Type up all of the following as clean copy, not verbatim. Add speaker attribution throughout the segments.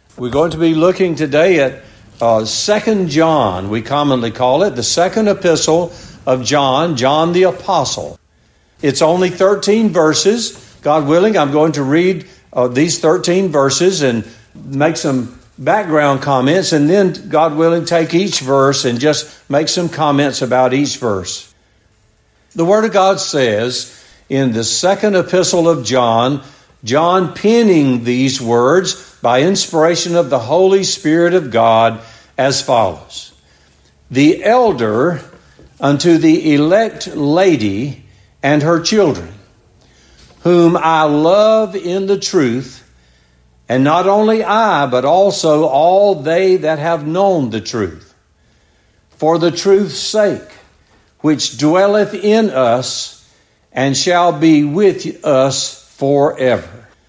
Speaker 1: We're going to be looking today at 2 John, we commonly call it, the second epistle of John, John the Apostle. It's only 13 verses. God willing, I'm going to read these 13 verses and make some background comments, and then, God willing, take each verse and just make some comments about each verse. The Word of God says in the second epistle of John, John penning these words by inspiration of the Holy Spirit of God as follows. The elder unto the elect lady and her children, whom I love in the truth, and not only I, but also all they that have known the truth, for the truth's sake, which dwelleth in us, and shall be with us forever.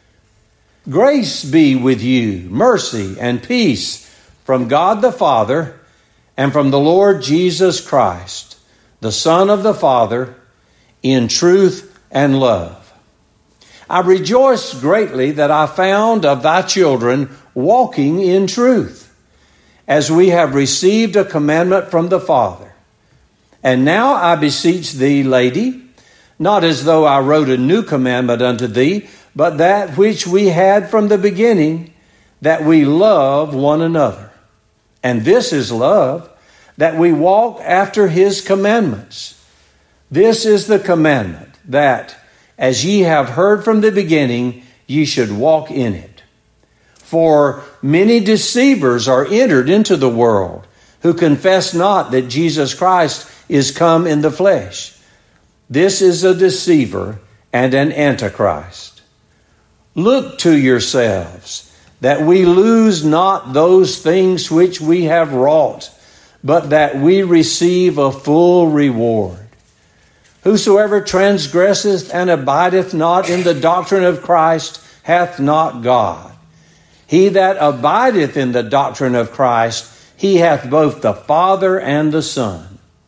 Speaker 1: Grace be with you, mercy and peace from God the Father, and from the Lord Jesus Christ, the Son of the Father, in truth and love. I rejoice greatly that I found of thy children walking in truth, as we have received a commandment from the Father. And now I beseech thee, lady, not as though I wrote a new commandment unto thee, but that which we had from the beginning, that we love one another. And this is love, that we walk after his commandments. This is the commandment, that, as ye have heard from the beginning, ye should walk in it. For many deceivers are entered into the world, who confess not that Jesus Christ is come in the flesh. This is a deceiver and an antichrist. Look to yourselves, that we lose not those things which we have wrought, but that we receive a full reward. Whosoever transgresseth and abideth not in the doctrine of Christ hath not God. He that abideth in the doctrine of Christ, he hath both the Father and the Son.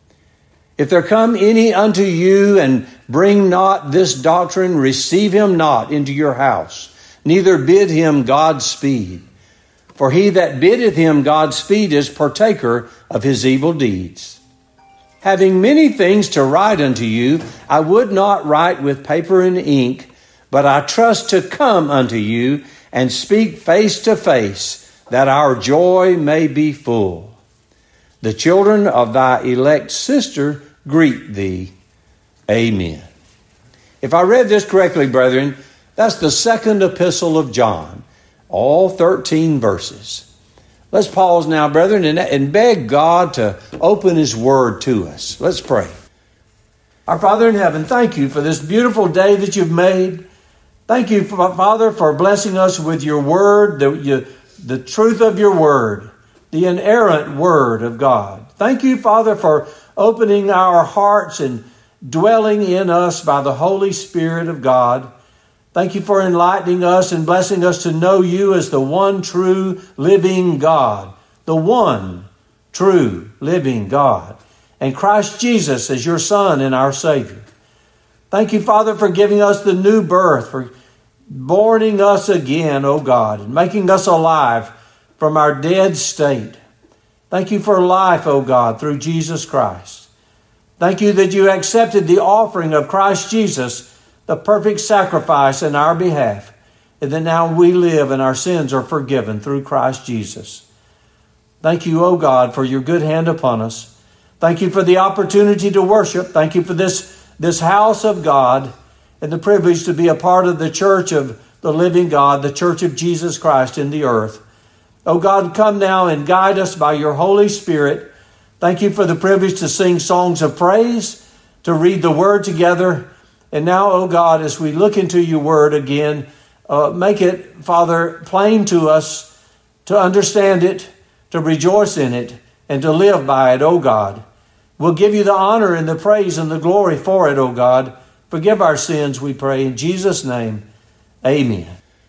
Speaker 1: If there come any unto you and bring not this doctrine, receive him not into your house, neither bid him Godspeed. For he that biddeth him Godspeed is partaker of his evil deeds. Having many things to write unto you, I would not write with paper and ink, but I trust to come unto you and speak face to face, that our joy may be full. The children of thy elect sister greet thee. Amen. If I read this correctly, brethren, that's the second epistle of John, all 13 verses. Let's pause now, brethren, and beg God to open his word to us. Let's pray. Our Father in heaven, thank you for this beautiful day that you've made. Thank you, Father, for blessing us with your word, the truth of your word, the inerrant word of God. Thank you, Father, for opening our hearts and dwelling in us by the Holy Spirit of God. Thank you for enlightening us and blessing us to know you as the one true living God, the one true living God, and Christ Jesus as your Son and our Savior. Thank you, Father, for giving us the new birth, for borning us again, O God, and making us alive from our dead state. Thank you for life, O God, through Jesus Christ. Thank you that you accepted the offering of Christ Jesus, the perfect sacrifice in our behalf, and that now we live and our sins are forgiven through Christ Jesus. Thank you, O God, for your good hand upon us. Thank you for the opportunity to worship. Thank you for this house of God and the privilege to be a part of the church of the living God, the church of Jesus Christ in the earth. O God, come now and guide us by your Holy Spirit. Thank you for the privilege to sing songs of praise, to read the word together. And now, O God, as we look into your word again, make it, Father, plain to us, to understand it, to rejoice in it, and to live by it, O God. We'll give you the honor and the praise and the glory for it, O God. Forgive our sins, we pray. In Jesus' name, amen.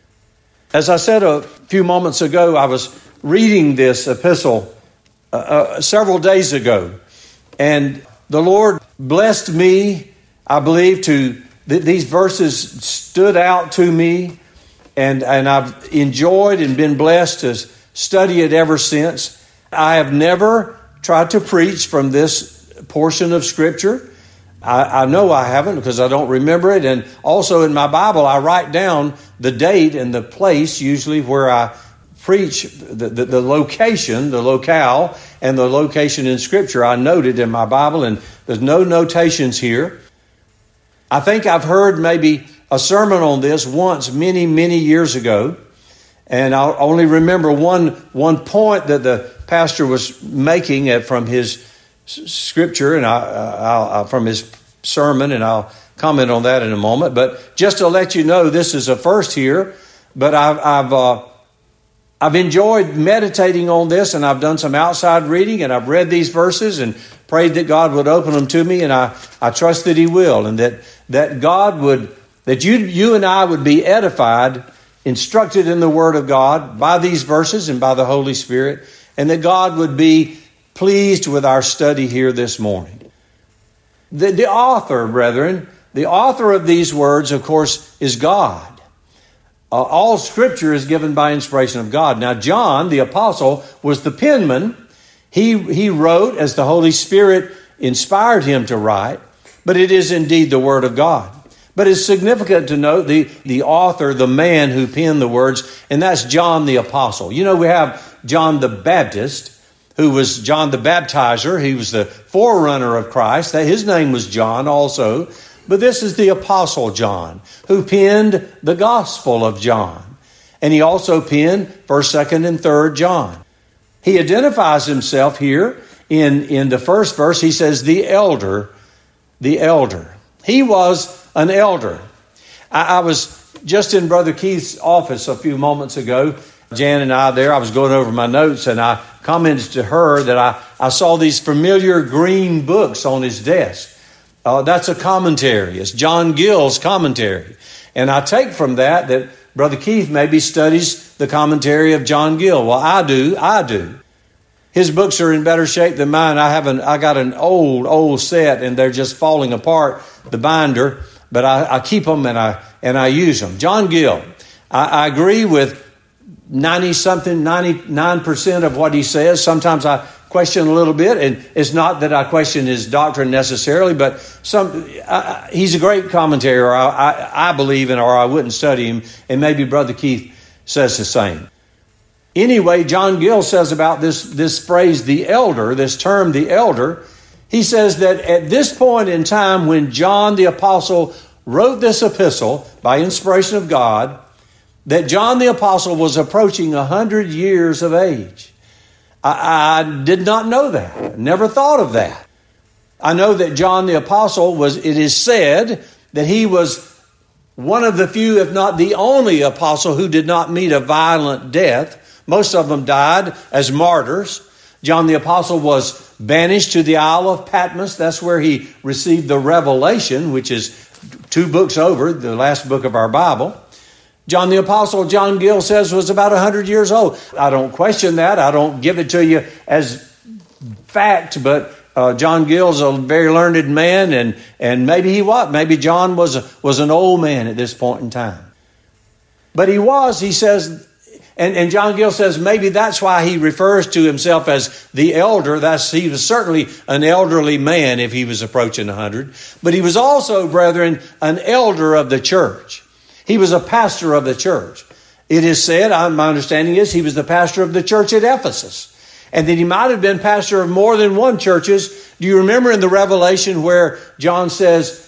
Speaker 1: As I said a few moments ago, I was reading this epistle several days ago, and the Lord blessed me, I believe, these verses stood out to me, and I've enjoyed and been blessed to study it ever since. I have never tried to preach from this portion of Scripture. I know I haven't because I don't remember it. And also in my Bible, I write down the date and the place usually where I preach, the location, the locale, and the location in Scripture. I note it in my Bible, and there's no notations here. I think I've heard maybe a sermon on this once many, many years ago. And I'll only remember one point that the pastor was making from his Scripture and I'll from his sermon, and I'll comment on that in a moment. But just to let you know, this is a first here. But I've enjoyed meditating on this, and I've done some outside reading, and I've read these verses and prayed that God would open them to me, and I trust that He will, and that God would, that you and I would be edified, instructed in the Word of God by these verses and by the Holy Spirit, and that God would be pleased with our study here this morning. The author, brethren, the author of these words, of course, is God. All Scripture is given by inspiration of God. Now, John, the apostle, was the penman. He wrote as the Holy Spirit inspired him to write, but it is indeed the Word of God. But it's significant to note the author, the man who penned the words, and that's John the apostle. You know, we have John the Baptist, who was John the Baptizer. He was the forerunner of Christ. His name was John also. But this is the Apostle John, who penned the Gospel of John. And he also penned 1st, 2nd, and 3rd John. He identifies himself here in the first verse. He says, the elder. He was an elder. I was just in Brother Keith's office a few moments ago. Jan and I there, I was going over my notes, and I commented to her that I saw these familiar green books on his desk. That's a commentary. It's John Gill's commentary. And I take from that Brother Keith maybe studies the commentary of John Gill. Well, I do. His books are in better shape than mine. I got an old set, and they're just falling apart, the binder, but I keep them and I use them. John Gill, I agree with 99% of what he says. Sometimes I question a little bit, and it's not that I question his doctrine necessarily, but he's a great commentator. I believe in, or I wouldn't study him, and maybe Brother Keith says the same. Anyway, John Gill says about this phrase, the elder, this term, the elder, he says that at this point in time when John the apostle wrote this epistle by inspiration of God, that John the apostle was approaching 100 years of age. I did not know that. Never thought of that. I know that John the apostle it is said that he was one of the few, if not the only apostle who did not meet a violent death. Most of them died as martyrs. John the apostle was banished to the Isle of Patmos. That's where he received the Revelation, which is 2 books over, the last book of our Bible. John the apostle, John Gill says, was about 100 years old. I don't question that. I don't give it to you as fact, but John Gill's a very learned man, and maybe he was. Maybe John was an old man at this point in time. But he says, and John Gill says maybe that's why he refers to himself as the elder. He was certainly an elderly man if he was approaching 100. But he was also, brethren, an elder of the church. He was a pastor of the church. It is said, my understanding is, he was the pastor of the church at Ephesus. And that he might have been pastor of more than one churches. Do you remember in the Revelation where John says,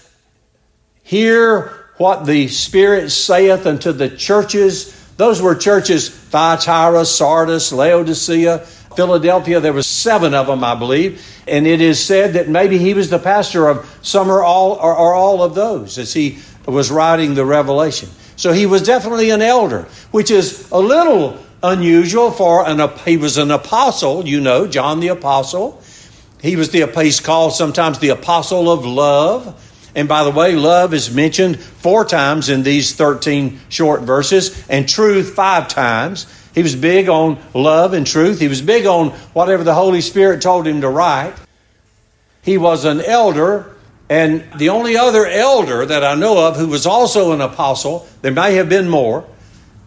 Speaker 1: hear what the Spirit saith unto the churches? Those were churches, Thyatira, Sardis, Laodicea, Philadelphia. There were 7 of them, I believe. And it is said that maybe he was the pastor of some or all of those as he was writing the Revelation. So he was definitely an elder, which is a little unusual he was an apostle, John the apostle. He's called sometimes the apostle of love. And by the way, love is mentioned 4 times in these 13 short verses, and truth 5 times. He was big on love and truth. He was big on whatever the Holy Spirit told him to write. He was an elder. And the only other elder that I know of who was also an apostle, there may have been more,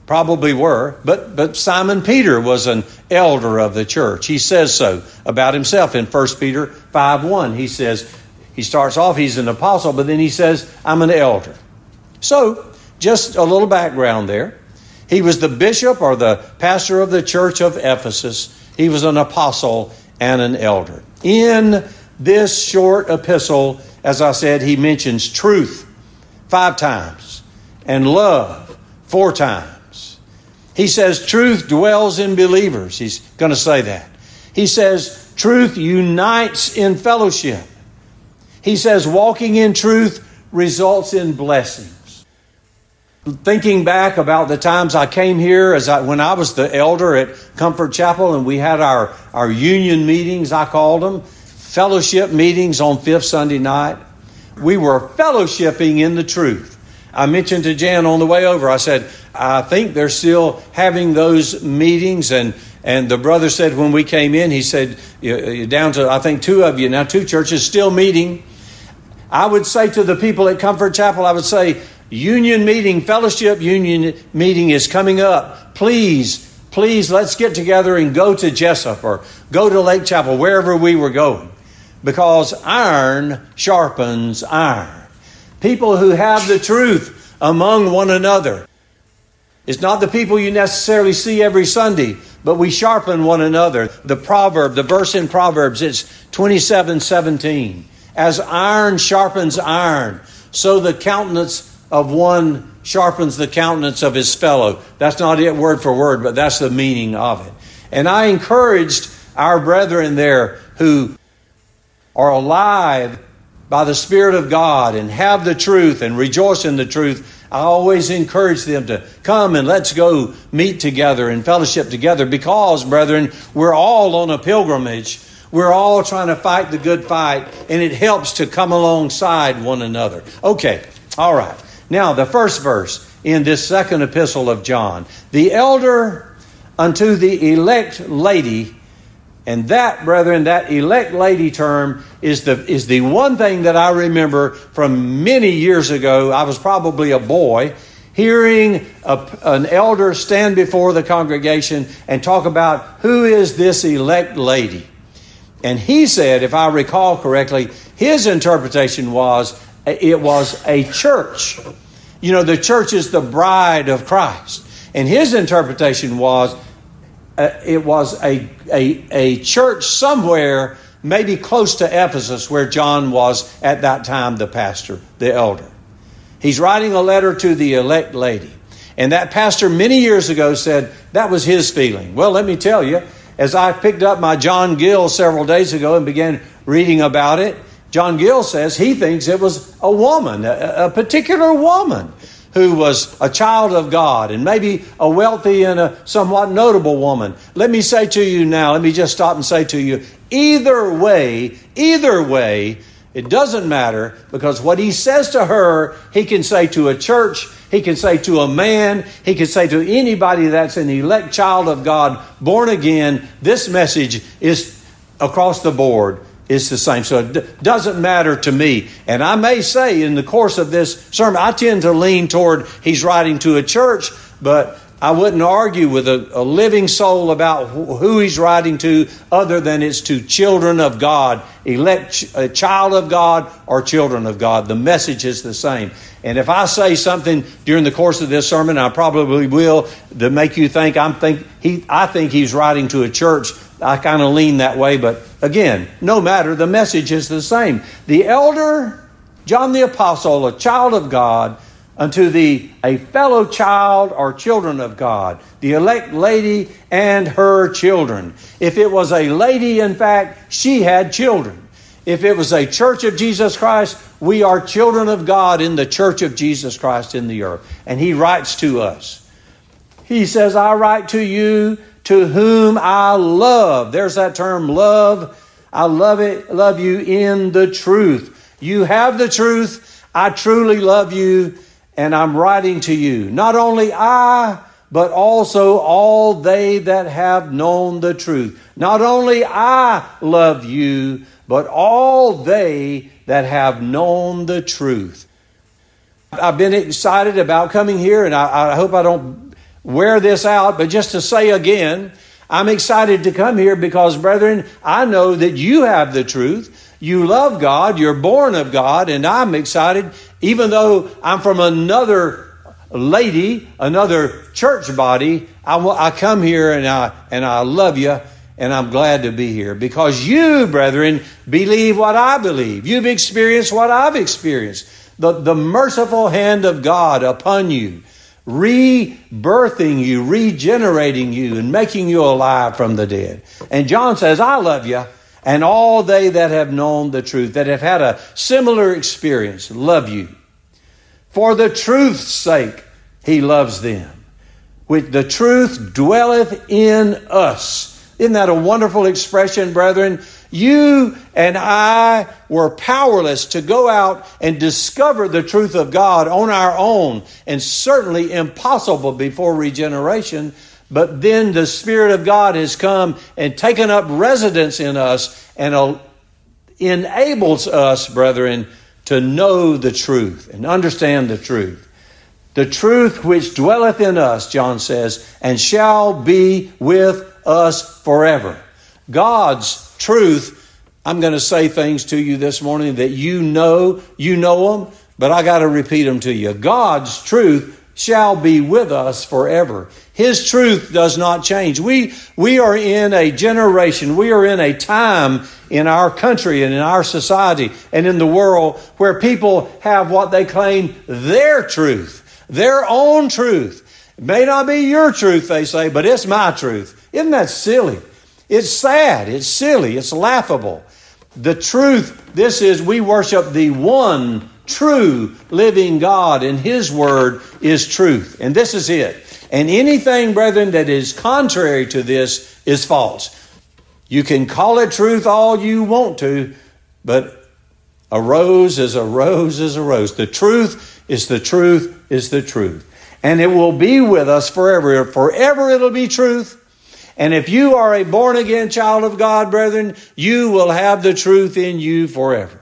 Speaker 1: probably were, but Simon Peter was an elder of the church. He says so about himself in 1 Peter 5:1. He says, he starts off, he's an apostle, but then he says, I'm an elder. So, just a little background there. He was the bishop or the pastor of the church of Ephesus. He was an apostle and an elder. In this short epistle, as I said, he mentions truth 5 times and love 4 times. He says truth dwells in believers. He's going to say that. He says truth unites in fellowship. He says walking in truth results in blessings. Thinking back about the times I came here when I was the elder at Comfort Chapel, and we had our union meetings, I called them, fellowship meetings on 5th Sunday night. We were fellowshipping in the truth. I mentioned to Jan on the way over, I said, I think they're still having those meetings. And the brother said when we came in, he said, you're down to, I think, 2 of you now, 2 churches still meeting. I would say to the people at Comfort Chapel, I would say, union meeting, fellowship union meeting is coming up. Please, let's get together and go to Jessup or go to Lake Chapel, wherever we were going. Because iron sharpens iron. People who have the truth among one another. It's not the people you necessarily see every Sunday, but we sharpen one another. The verse in Proverbs, it's 27:17. As iron sharpens iron, so the countenance of one sharpens the countenance of his fellow. That's not it word for word, but that's the meaning of it. And I encouraged our brethren there who are alive by the Spirit of God and have the truth and rejoice in the truth. I always encourage them to come and let's go meet together and fellowship together because, brethren, we're all on a pilgrimage. We're all trying to fight the good fight, and it helps to come alongside one another. Okay, all right. Now, the first verse in this second epistle of John. The elder unto the elect lady. And that, brethren, that elect lady term is the one thing that I remember from many years ago. I was probably a boy hearing an elder stand before the congregation and talk about who is this elect lady. And he said, if I recall correctly, his interpretation was it was a church. You know, the church is the bride of Christ. And his interpretation was it was a church somewhere, maybe close to Ephesus, where John was at that time the pastor, the elder. He's writing a letter to the elect lady. And that pastor many years ago said that was his feeling. Well, let me tell you, as I picked up my John Gill several days ago and began reading about it, John Gill says he thinks it was a woman, a particular woman, who was a child of God and maybe a wealthy and a somewhat notable woman. Let me say to you now, let me just stop and say to you, either way, it doesn't matter, because what he says to her, he can say to a church, he can say to a man, he can say to anybody that's an elect child of God, born again. This message is across the board. It's the same. So it doesn't matter to me. And I may say in the course of this sermon, I tend to lean toward he's writing to a church, but I wouldn't argue with a living soul about who he's writing to other than it's to children of God, elect a child of God or children of God. The message is the same. And if I say something during the course of this sermon, I probably will, to make you think I think he's writing to a church, I kind of lean that way. But again, no matter, the message is the same. The elder, John the Apostle, a child of God, unto a fellow child or children of God, the elect lady and her children. If it was a lady, in fact, she had children. If it was a church of Jesus Christ, we are children of God in the church of Jesus Christ in the earth. And he writes to us. He says, I write to you to whom I love. There's that term, love. I love you in the truth. You have the truth. I truly love you. And I'm writing to you, not only I, but also all they that have known the truth. Not only I love you, but all they that have known the truth. I've been excited about coming here, and I hope I don't wear this out, but just to say again, I'm excited to come here because, brethren, I know that you have the truth. You love God. You're born of God. And I'm excited, even though I'm from another another church body, I come here and I love you, and I'm glad to be here because you, brethren, believe what I believe. You've experienced what I've experienced. The merciful hand of God upon you, rebirthing you, regenerating you, and making you alive from the dead. And John says, I love you, and all they that have known the truth, that have had a similar experience, love you. For the truth's sake, he loves them. With the truth dwelleth in us. Isn't that a wonderful expression, brethren? You and I were powerless to go out and discover the truth of God on our own, and certainly impossible before regeneration. But then the Spirit of God has come and taken up residence in us and enables us, brethren, to know the truth and understand the truth. The truth which dwelleth in us, John says, and shall be with us forever. God's truth, I'm going to say things to you this morning that you know them, but I got to repeat them to you. God's truth shall be with us forever. His truth does not change. We are in a generation, we are in a time in our country and in our society and in the world where people have what they claim their truth, their own truth. It may not be your truth, they say, but it's my truth. Isn't that silly? It's sad, it's silly, it's laughable. The truth, this is, we worship the one true living God, and His word is truth. And this is it. And anything, brethren, that is contrary to this is false. You can call it truth all you want to, but a rose is a rose is a rose. The truth is the truth is the truth. And it will be with us forever. Forever it'll be truth. And if you are a born-again child of God, brethren, you will have the truth in you forever.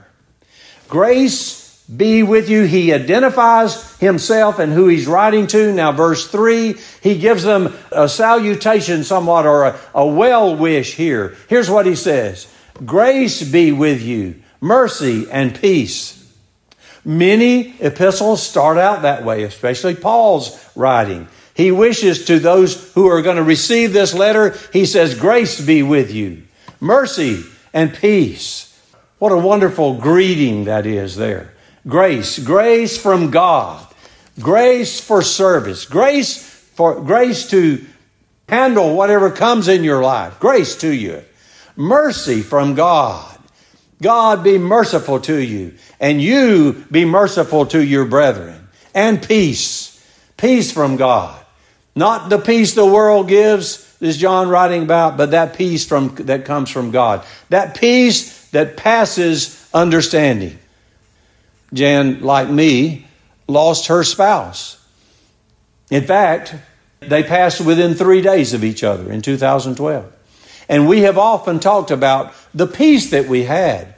Speaker 1: Grace be with you. He identifies himself and who he's writing to. Now, verse 3, he gives them a salutation somewhat, or a well wish here. Here's what he says. Grace be with you, mercy and peace. Many epistles start out that way, especially Paul's writing. He wishes to those who are going to receive this letter, he says, grace be with you, mercy and peace. What a wonderful greeting that is there. Grace from God, grace for service, grace to handle whatever comes in your life, grace to you. Mercy from God. God be merciful to you, and you be merciful to your brethren. And peace from God. Not the peace the world gives, is John writing about, but that peace that comes from God. That peace that passes understanding. Jan, like me, lost her spouse. In fact, they passed within 3 days of each other in 2012. And we have often talked about the peace that we had.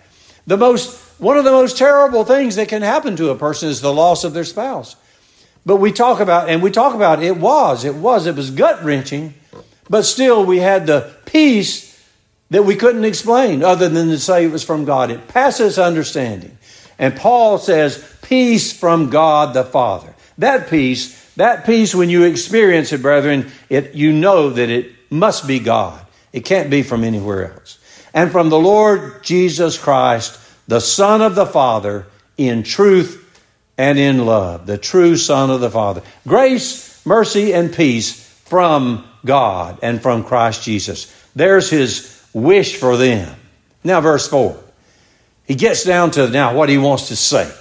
Speaker 1: One of the most terrible things that can happen to a person is the loss of their spouse. But we talk about it was gut-wrenching, but still we had the peace that we couldn't explain other than to say it was from God. It passes understanding. And Paul says, peace from God the Father. That peace, when you experience it, brethren, you know that it must be God. It can't be from anywhere else. And from the Lord Jesus Christ, the Son of the Father, in truth and in love. The true Son of the Father. Grace, mercy, and peace from God and from Christ Jesus. There's his wish for them. Now, verse 4. He gets down to now what he wants to say.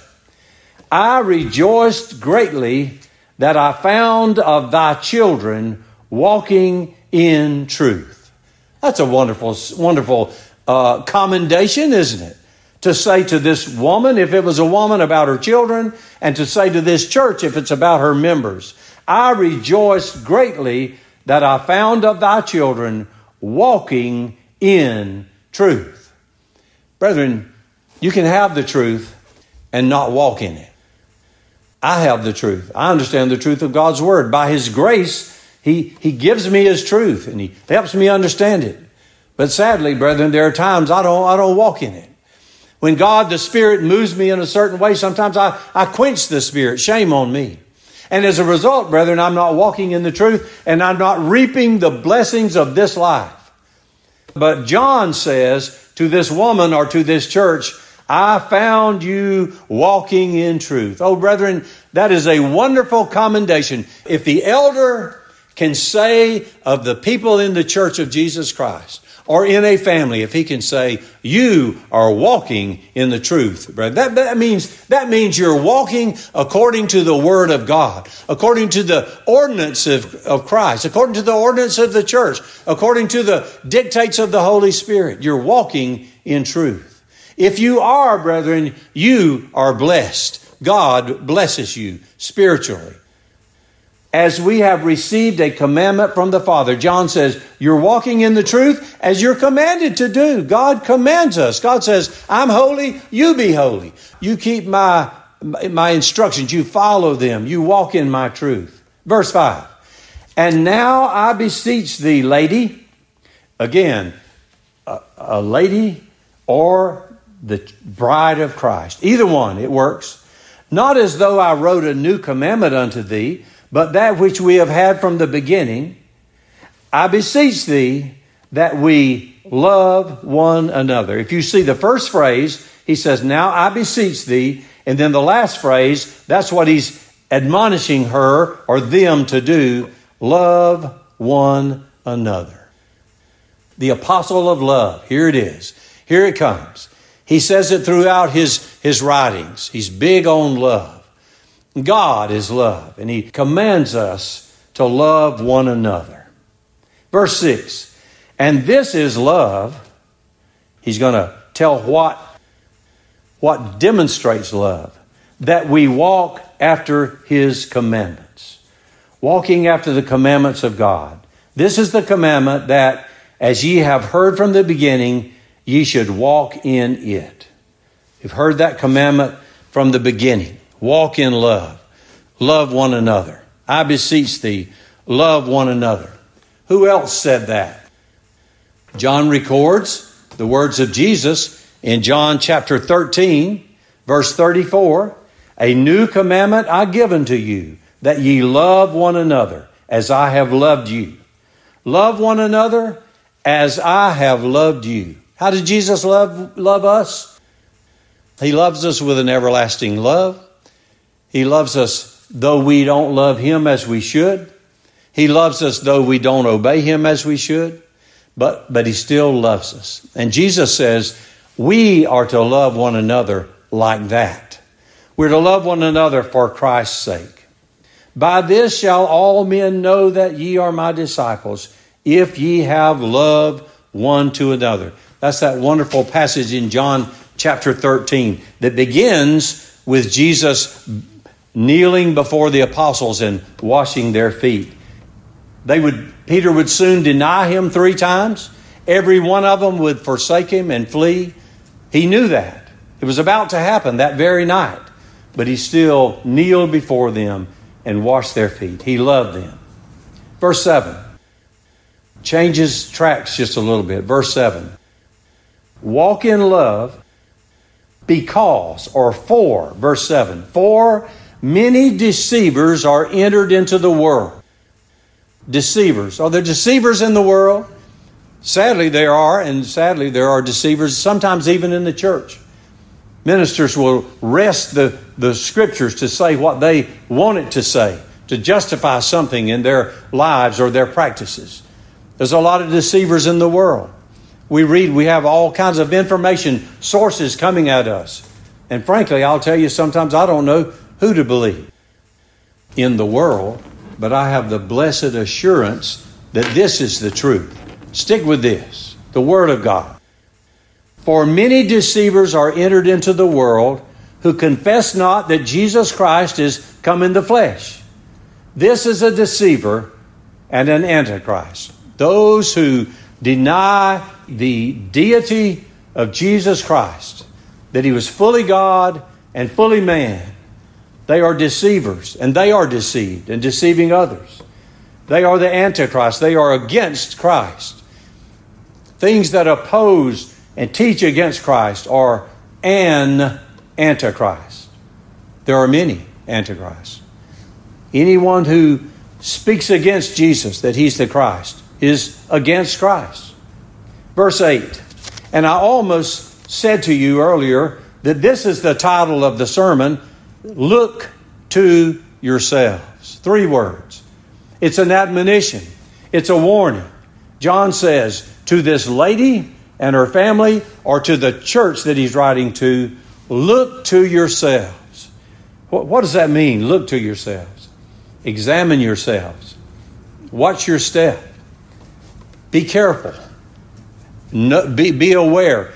Speaker 1: I rejoiced greatly that I found of thy children walking in truth. That's a wonderful, wonderful commendation, isn't it? To say to this woman, if it was a woman, about her children, and to say to this church, if it's about her members. I rejoiced greatly that I found of thy children walking in truth. Brethren, you can have the truth and not walk in it. I have the truth. I understand the truth of God's word. By His grace, He gives me His truth, and He helps me understand it. But sadly, brethren, there are times I don't walk in it. When God, the Spirit, moves me in a certain way, sometimes I quench the Spirit. Shame on me. And as a result, brethren, I'm not walking in the truth, and I'm not reaping the blessings of this life. But John says to this woman or to this church, I found you walking in truth. Oh, brethren, that is a wonderful commendation. If the elder can say of the people in the church of Jesus Christ, or in a family, if he can say, you are walking in the truth, brother. That means you're walking according to the Word of God, according to the ordinance of Christ, according to the ordinance of the church, according to the dictates of the Holy Spirit. You're walking in truth. If you are, brethren, you are blessed. God blesses you spiritually. As we have received a commandment from the Father, John says, you're walking in the truth as you're commanded to do. God commands us. God says, I'm holy, you be holy. You keep my instructions, you follow them, you walk in my truth. Verse 5, and now I beseech thee, lady, again, a lady or the bride of Christ. Either one, it works. Not as though I wrote a new commandment unto thee, but that which we have had from the beginning, I beseech thee that we love one another. If you see the first phrase, he says, now I beseech thee. And then the last phrase, that's what he's admonishing her or them to do. Love one another. The apostle of love. Here it is. Here it comes. He says it throughout his writings. He's big on love. God is love, and He commands us to love one another. Verse 6, and this is love. He's going to tell what demonstrates love, that we walk after His commandments. Walking after the commandments of God. This is the commandment that, as ye have heard from the beginning, ye should walk in it. You've heard that commandment from the beginning. Walk in love. Love one another. I beseech thee, love one another. Who else said that? John records the words of Jesus in John chapter 13, verse 34. A new commandment I give unto you, that ye love one another as I have loved you. Love one another as I have loved you. How did Jesus love us? He loves us with an everlasting love. He loves us though we don't love Him as we should. He loves us though we don't obey Him as we should. But He still loves us. And Jesus says we are to love one another like that. We're to love one another for Christ's sake. By this shall all men know that ye are my disciples, if ye have love one to another. That's that wonderful passage in John chapter 13 that begins with Jesus kneeling before the apostles and washing their feet. Peter would soon deny Him 3 times. Every one of them would forsake Him and flee. He knew that. It was about to happen that very night. But He still kneeled before them and washed their feet. He loved them. Verse 7. Changes tracks just a little bit. Verse 7. Walk in love because, or for, verse 7. For many deceivers are entered into the world. Deceivers. Are there deceivers in the world? Sadly, there are, and sadly, there are deceivers, sometimes even in the church. Ministers will wrest the scriptures to say what they want it to say, to justify something in their lives or their practices. There's a lot of deceivers in the world. We have all kinds of information sources coming at us. And frankly, I'll tell you, sometimes I don't know who to believe in the world, but I have the blessed assurance that this is the truth. Stick with this, the Word of God. For many deceivers are entered into the world who confess not that Jesus Christ is come in the flesh. This is a deceiver and an antichrist. Those who deny the deity of Jesus Christ, that He was fully God and fully man, they are deceivers, and they are deceived and deceiving others. They are the Antichrist. They are against Christ. Things that oppose and teach against Christ are an Antichrist. There are many Antichrists. Anyone who speaks against Jesus, that He's the Christ, is against Christ. Verse 8, and I almost said to you earlier that this is the title of the sermon, Look to Yourselves. 3 words. It's an admonition. It's a warning. John says to this lady and her family, or to the church that he's writing to, look to yourselves. What does that mean, look to yourselves? Examine yourselves. Watch your step. Be careful. Be aware.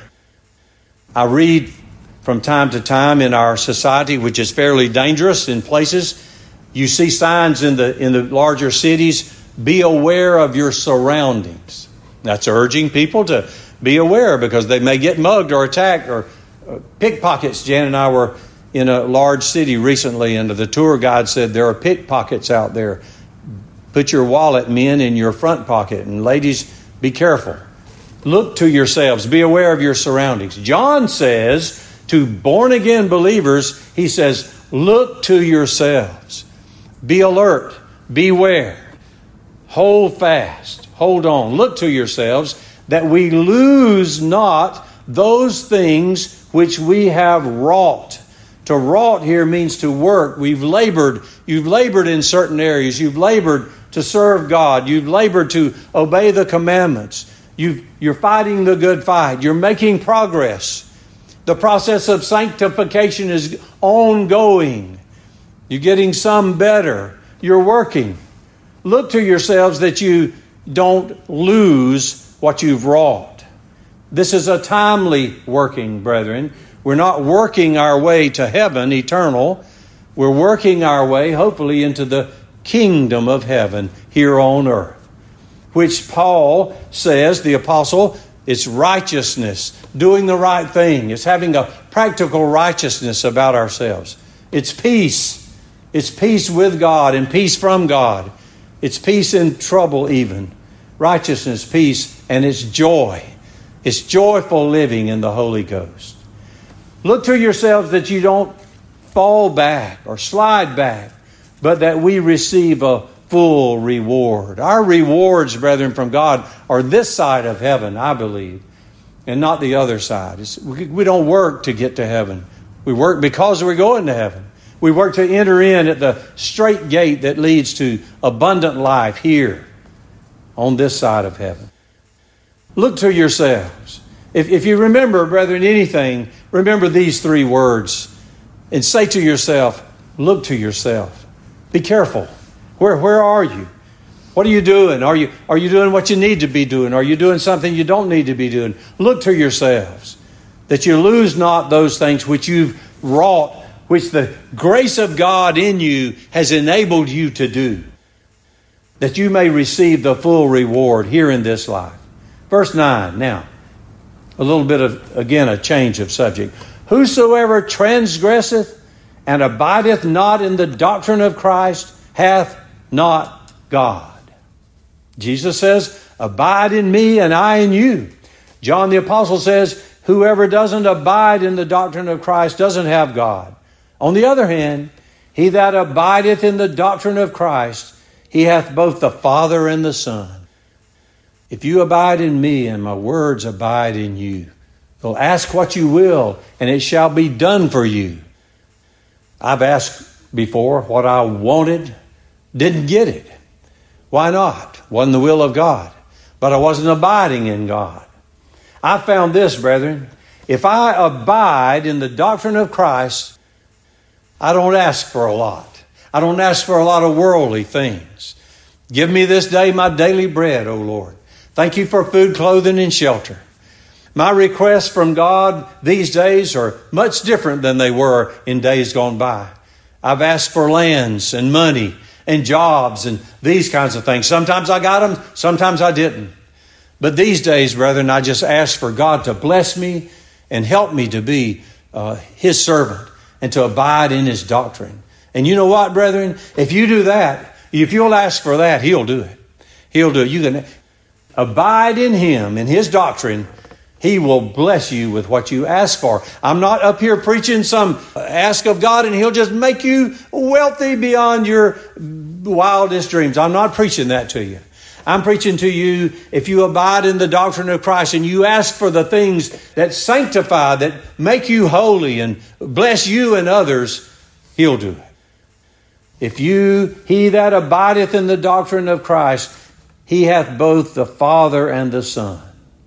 Speaker 1: I read from time to time in our society, which is fairly dangerous in places, you see signs in the larger cities, be aware of your surroundings. That's urging people to be aware because they may get mugged or attacked or pickpockets. Jan and I were in a large city recently, and the tour guide said there are pickpockets out there. Put your wallet, men, in your front pocket. And ladies, be careful. Look to yourselves. Be aware of your surroundings. John says to born-again believers, he says, look to yourselves. Be alert. Beware. Hold fast. Hold on. Look to yourselves that we lose not those things which we have wrought. To wrought here means to work. We've labored. You've labored in certain areas. You've labored to serve God. You've labored to obey the commandments. You're fighting the good fight. You're making progress. The process of sanctification is ongoing. You're getting some better. You're working. Look to yourselves that you don't lose what you've wrought. This is a timely working, brethren. We're not working our way to heaven eternal. We're working our way, hopefully, into the kingdom of heaven here on earth, which Paul says, the apostle, it's righteousness, doing the right thing. It's having a practical righteousness about ourselves. It's peace. It's peace with God and peace from God. It's peace in trouble even. Righteousness, peace, and it's joy. It's joyful living in the Holy Ghost. Look to yourselves that you don't fall back or slide back, but that we receive a full reward. Our rewards, brethren, from God are this side of heaven, I believe, and not the other side. We don't work to get to heaven. We work because we're going to heaven. We work to enter in at the straight gate that leads to abundant life here on this side of heaven. Look to yourselves. If you remember, brethren, anything, remember these 3 words and say to yourself, look to yourself. Be careful. Where are you? What are you doing? Are you doing what you need to be doing? Are you doing something you don't need to be doing? Look to yourselves, that you lose not those things which you've wrought, which the grace of God in you has enabled you to do, that you may receive the full reward here in this life. Verse 9, now, a little bit of, again, a change of subject. Whosoever transgresseth and abideth not in the doctrine of Christ hath not God. Jesus says, abide in me and I in you. John the Apostle says, whoever doesn't abide in the doctrine of Christ doesn't have God. On the other hand, he that abideth in the doctrine of Christ, he hath both the Father and the Son. If you abide in me and my words abide in you, you'll ask what you will and it shall be done for you. I've asked before what I wanted, didn't get it. Why not? Wasn't the will of God. But I wasn't abiding in God. I found this, brethren. If I abide in the doctrine of Christ, I don't ask for a lot. I don't ask for a lot of worldly things. Give me this day my daily bread, O Lord. Thank you for food, clothing, and shelter. My requests from God these days are much different than they were in days gone by. I've asked for lands and money and jobs and these kinds of things. Sometimes I got them, sometimes I didn't. But these days, brethren, I just ask for God to bless me and help me to be His servant and to abide in His doctrine. And you know what, brethren? If you do that, If you'll ask for that, He'll do it. He'll do it. You can abide in Him, in His doctrine. He will bless you with what you ask for. I'm not up here preaching some ask of God and He'll just make you wealthy beyond your wildest dreams. I'm not preaching that to you. I'm preaching to you, if you abide in the doctrine of Christ and you ask for the things that sanctify, that make you holy and bless you and others, He'll do it. He that abideth in the doctrine of Christ, he hath both the Father and the Son.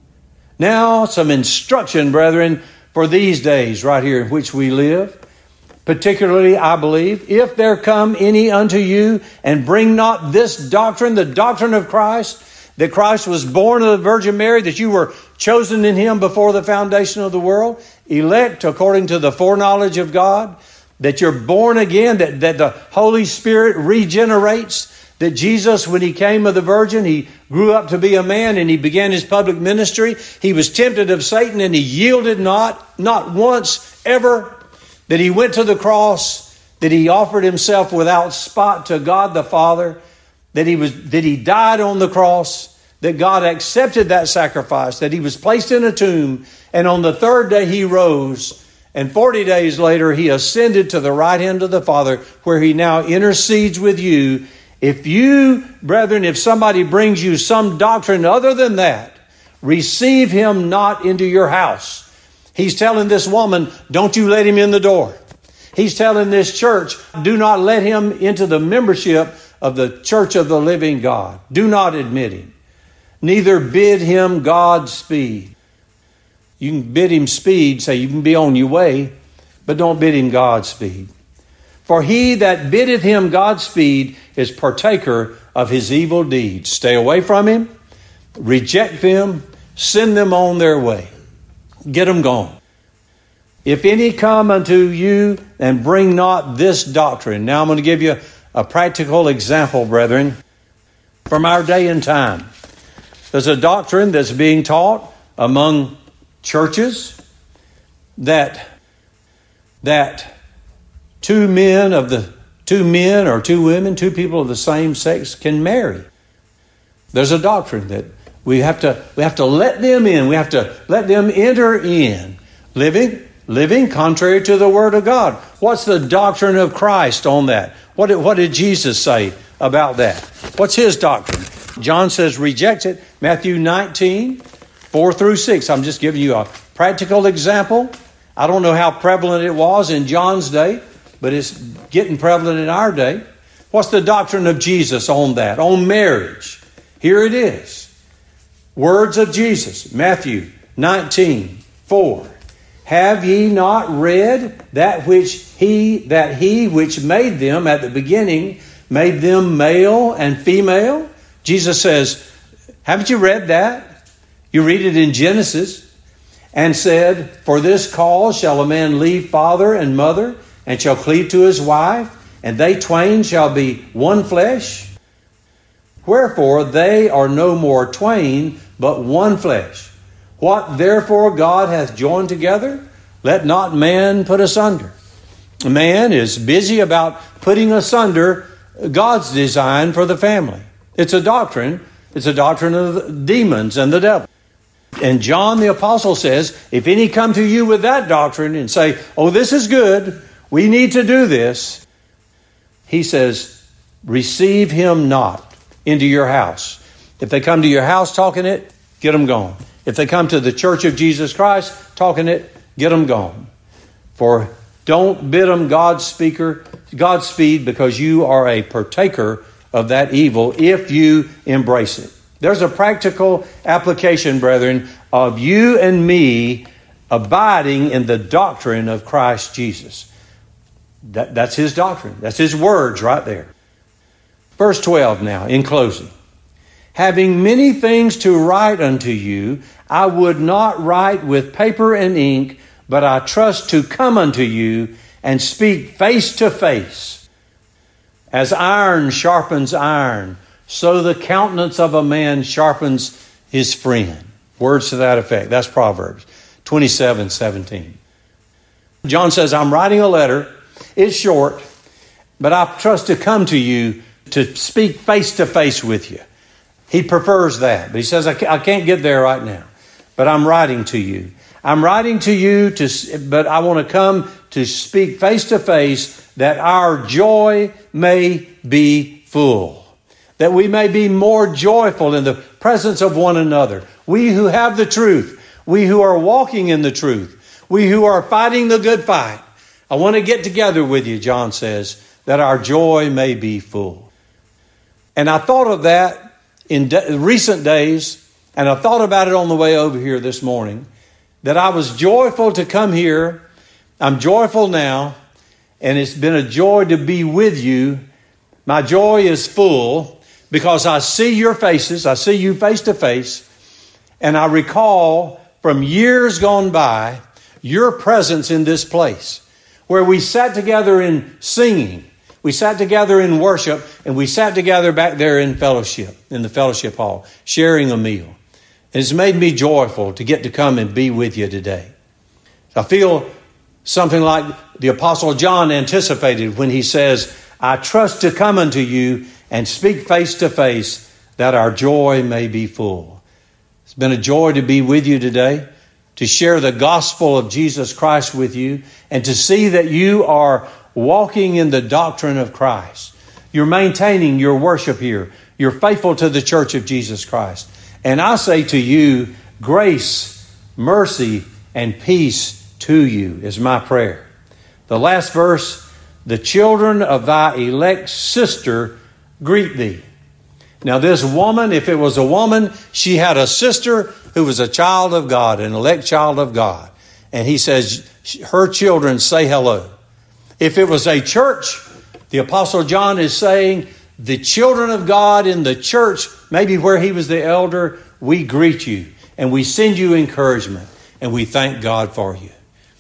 Speaker 1: Now, some instruction, brethren, for these days right here in which we live. Particularly, I believe, if there come any unto you and bring not this doctrine, the doctrine of Christ, that Christ was born of the Virgin Mary, that you were chosen in Him before the foundation of the world, elect according to the foreknowledge of God, that you're born again, that the Holy Spirit regenerates, that Jesus, when He came of the Virgin, He grew up to be a man and He began His public ministry. He was tempted of Satan and He yielded not once ever, that He went to the cross, that He offered Himself without spot to God the Father, that He died on the cross, that God accepted that sacrifice, that He was placed in a tomb, and on the third day He rose, and 40 days later He ascended to the right hand of the Father, where He now intercedes with you. If you, brethren, if somebody brings you some doctrine other than that, receive him not into your house. He's telling this woman, don't you let him in the door. He's telling this church, do not let him into the membership of the church of the living God. Do not admit him. Neither bid him Godspeed. You can bid him speed, say you can be on your way, but don't bid him Godspeed. For he that biddeth him Godspeed is partaker of his evil deeds. Stay away from him, reject them, send them on their way. Get them gone. If any come unto you and bring not this doctrine. Now I'm going to give you a practical example, brethren, from our day and time. There's a doctrine that's being taught among churches that two men or two women, two people of the same sex can marry. There's a doctrine that we have to let them in. We have to let them enter in, living contrary to the Word of God. What's the doctrine of Christ on that? What did Jesus say about that? What's His doctrine? John says reject it. Matthew 19, 4 through 6. I'm just giving you a practical example. I don't know how prevalent it was in John's day, but it's getting prevalent in our day. What's the doctrine of Jesus on that? On marriage. Here it is. Words of Jesus. Matthew 19, 4. Have ye not read that he which made them at the beginning made them male and female? Jesus says, haven't you read that? You read it in Genesis. And said, for this cause shall a man leave father and mother, and shall cleave to his wife, and they twain shall be one flesh. Wherefore they are no more twain, but one flesh. What therefore God hath joined together, let not man put asunder. Man is busy about putting asunder God's design for the family. It's a doctrine. It's a doctrine of demons and the devil. And John the Apostle says, if any come to you with that doctrine and say, oh, this is good, we need to do this, he says, receive him not into your house. If they come to your house talking it, get them gone. If they come to the church of Jesus Christ talking it, get them gone. For don't bid them Godspeed, because you are a partaker of that evil if you embrace it. There's a practical application, brethren, of you and me abiding in the doctrine of Christ Jesus. That's His doctrine. That's His words right there. Verse 12 now, in closing. Having many things to write unto you, I would not write with paper and ink, but I trust to come unto you and speak face to face. As iron sharpens iron, so the countenance of a man sharpens his friend. Words to that effect. That's Proverbs 27:17. John says, I'm writing a letter. It's short, but I trust to come to you to speak face to face with you. He prefers that. But he says, I can't get there right now. But I'm writing to you. I'm writing to you, but I want to come to speak face to face that our joy may be full. That we may be more joyful in the presence of one another. We who have the truth. We who are walking in the truth. We who are fighting the good fight. I want to get together with you, John says, that our joy may be full. And I thought of that in recent days, and I thought about it on the way over here this morning, that I was joyful to come here. I'm joyful now, and it's been a joy to be with you. My joy is full because I see your faces. I see you face to face, and I recall from years gone by your presence in this place where we sat together in singing. We sat together in worship, and we sat together back there in fellowship, in the fellowship hall, sharing a meal. And it's made me joyful to get to come and be with you today. I feel something like the Apostle John anticipated when he says, I trust to come unto you and speak face to face that our joy may be full. It's been a joy to be with you today, to share the gospel of Jesus Christ with you, and to see that you are walking in the doctrine of Christ. You're maintaining your worship here. You're faithful to the church of Jesus Christ. And I say to you, grace, mercy, and peace to you is my prayer. The last verse, the children of thy elect sister greet thee. Now this woman, if it was a woman, she had a sister who was a child of God, an elect child of God. And he says, her children say hello. If it was a church, the Apostle John is saying, the children of God in the church, maybe where he was the elder, we greet you and we send you encouragement and we thank God for you.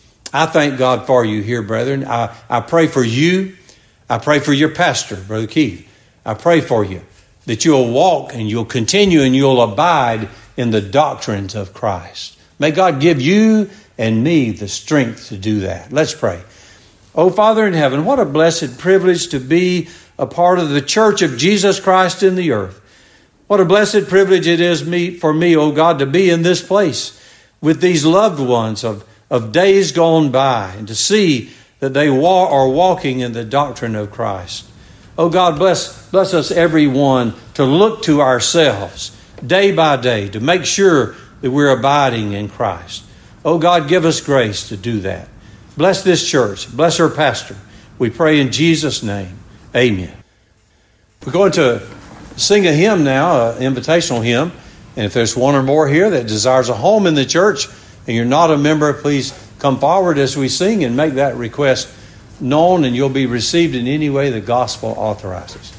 Speaker 1: I thank God for you here, brethren. I pray for you. I pray for your pastor, Brother Keith. I pray for you that you'll walk and you'll continue and you'll abide in the doctrines of Christ. May God give you and me the strength to do that. Let's pray. Oh, Father in heaven, what a blessed privilege to be a part of the church of Jesus Christ in the earth. What a blessed privilege it is for me, oh God, to be in this place with these loved ones of days gone by and to see that they are walking in the doctrine of Christ. Oh God, bless us everyone to look to ourselves day by day to make sure that we're abiding in Christ. Oh God, give us grace to do that. Bless this church. Bless her pastor. We pray in Jesus' name. Amen. We're going to sing a hymn now, an invitational hymn. And if there's one or more here that desires a home in the church and you're not a member, please come forward as we sing and make that request known, and you'll be received in any way the gospel authorizes.